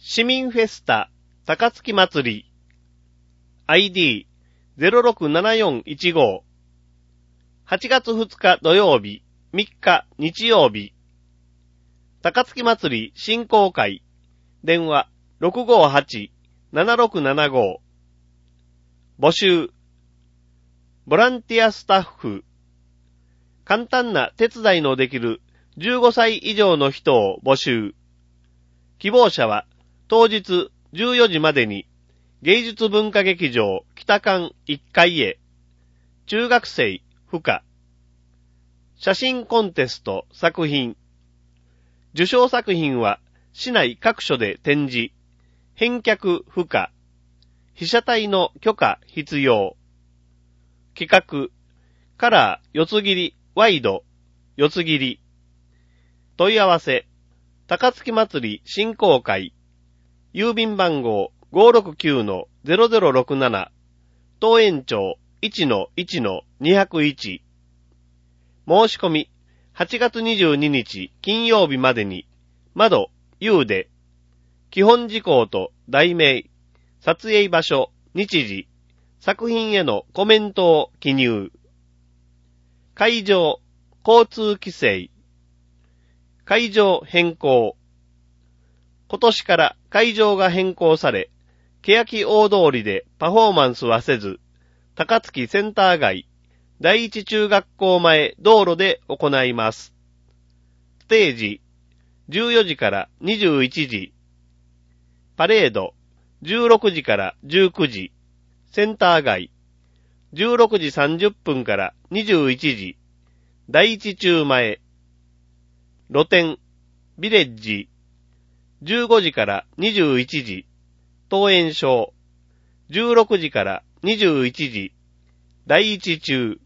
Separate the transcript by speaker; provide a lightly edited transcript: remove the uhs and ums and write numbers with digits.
Speaker 1: 市民フェスタ高槻祭り ID067415 8月2日土曜日3日日曜日高槻祭り振興会電話 658-7675 募集ボランティアスタッフ簡単な手伝いのできる15歳以上の人を募集希望者は当日14時までに芸術文化劇場北館1階へ中学生不可写真コンテスト作品受賞作品は市内各所で展示返却不可被写体の許可必要企画カラー四つ切りワイド四つ切り問い合わせ高槻祭り振興会郵便番号 569-0067 東園町 1-1-201 申し込み8月22日金曜日までに窓Uで基本事項と題名撮影場所日時作品へのコメントを記入会場交通規制会場変更今年から会場が変更され、欅大通りでパフォーマンスはせず、高槻センター街、第一中学校前道路で行います。ステージ、14時から21時。パレード、16時から19時。センター街、16時30分から21時。第一中前。露店、ビレッジ、15時から21時、東園小、16時から21時、第一中、